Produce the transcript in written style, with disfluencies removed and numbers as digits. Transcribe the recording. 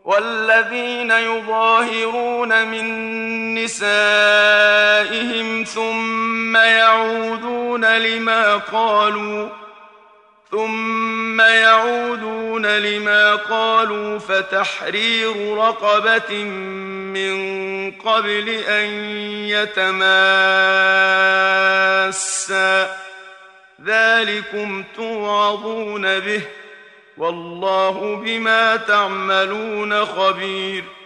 والذين يظاهرون من نسائهم ثم يعودون لما قالوا فتحرير رقبة من قبل أن يتماسا ذلكم توعظون به والله بما تعملون خبير.